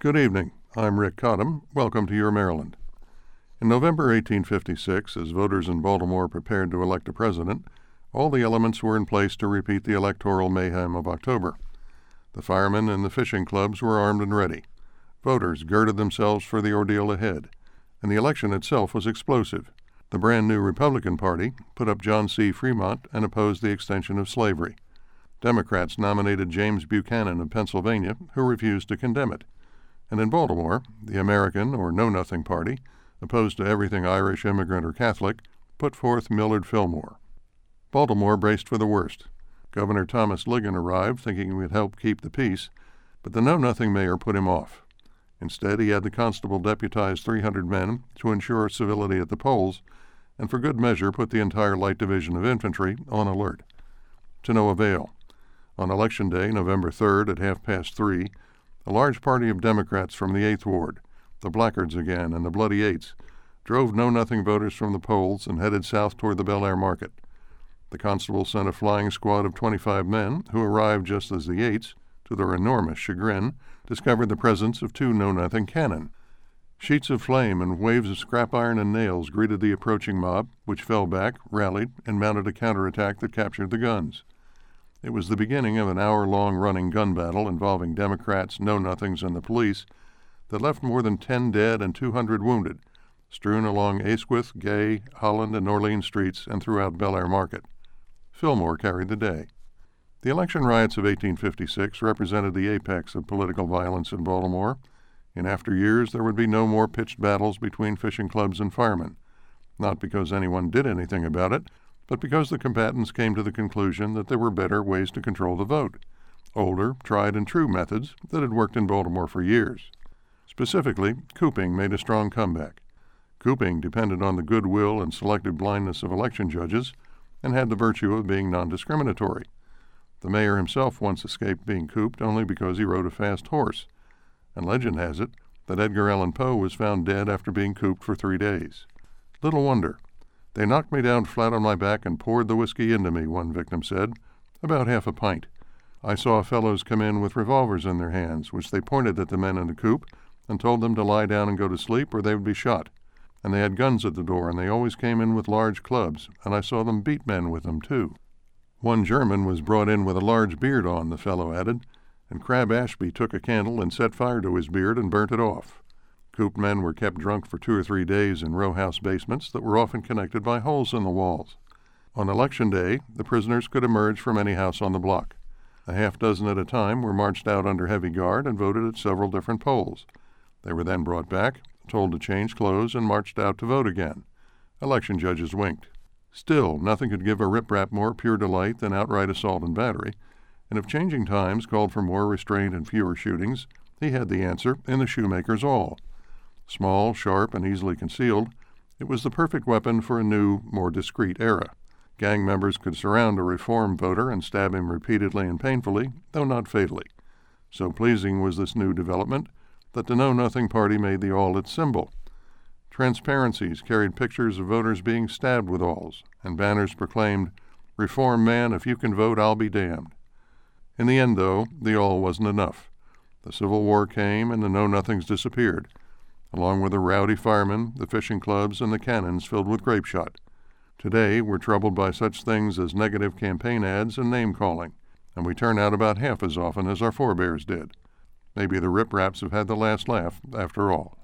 Good evening. I'm Rick Cottam. Welcome to Your Maryland. In November 1856, as voters in Baltimore prepared to elect a president, all the elements were in place to repeat the electoral mayhem of October. The firemen and the fishing clubs were armed and ready. Voters girded themselves for the ordeal ahead, and the election itself was explosive. The brand new Republican Party put up John C. Fremont and opposed the extension of slavery. Democrats nominated James Buchanan of Pennsylvania, who refused to condemn it. And in Baltimore, the American or Know-Nothing Party, opposed to everything Irish, immigrant, or Catholic, put forth Millard Fillmore. Baltimore braced for the worst. Governor Thomas Ligon arrived thinking he would help keep the peace, but the Know-Nothing mayor put him off. Instead, he had the constable deputize 300 men to ensure civility at the polls, and for good measure put the entire Light Division of Infantry on alert. To no avail. On Election Day, November 3rd at 3:30, a large party of Democrats from the 8th Ward, the Blackguards again and the Bloody Eights, drove Know-Nothing voters from the polls and headed south toward the Bel Air Market. The constable sent a flying squad of 25 men, who arrived just as the Eights, to their enormous chagrin, discovered the presence of 2 Know-Nothing cannon. Sheets of flame and waves of scrap iron and nails greeted the approaching mob, which fell back, rallied, and mounted a counterattack that captured the guns. It was the beginning of an hour-long running gun battle involving Democrats, Know-Nothings, and the police that left more than 10 dead and 200 wounded, strewn along Asquith, Gay, Holland, and Orleans streets and throughout Bel Air Market. Fillmore carried the day. The election riots of 1856 represented the apex of political violence in Baltimore. In after years, there would be no more pitched battles between fishing clubs and firemen, not because anyone did anything about it, but because the combatants came to the conclusion that there were better ways to control the vote, older, tried and true methods that had worked in Baltimore for years. Specifically, cooping made a strong comeback. Cooping depended on the goodwill and selective blindness of election judges and had the virtue of being non-discriminatory. The mayor himself once escaped being cooped only because he rode a fast horse, and legend has it that Edgar Allan Poe was found dead after being cooped for 3 days. Little wonder. "They knocked me down flat on my back and poured the whiskey into me," one victim said, "about half a pint. I saw fellows come in with revolvers in their hands, which they pointed at the men in the coop and told them to lie down and go to sleep or they would be shot. And they had guns at the door, and they always came in with large clubs, and I saw them beat men with them, too." One German was brought in with a large beard on, the fellow added, and Crab Ashby took a candle and set fire to his beard and burnt it off. Cooped men were kept drunk for 2 or 3 days in row house basements that were often connected by holes in the walls. On Election Day, the prisoners could emerge from any house on the block. A half dozen at a time were marched out under heavy guard and voted at several different polls. They were then brought back, told to change clothes, and marched out to vote again. Election judges winked. Still, nothing could give a riprap more pure delight than outright assault and battery, and if changing times called for more restraint and fewer shootings, he had the answer in the shoemaker's awl. Small, sharp, and easily concealed, it was the perfect weapon for a new, more discreet era. Gang members could surround a reform voter and stab him repeatedly and painfully, though not fatally. So pleasing was this new development that the Know-Nothing Party made the awl its symbol. Transparencies carried pictures of voters being stabbed with awls, and banners proclaimed, "Reform man, if you can vote, I'll be damned." In the end, though, the awl wasn't enough. The Civil War came and the Know-Nothings disappeared, along with the rowdy firemen, the fishing clubs, and the cannons filled with grape shot. Today, we're troubled by such things as negative campaign ads and name-calling, and we turn out about half as often as our forebears did. Maybe the ripraps have had the last laugh after all.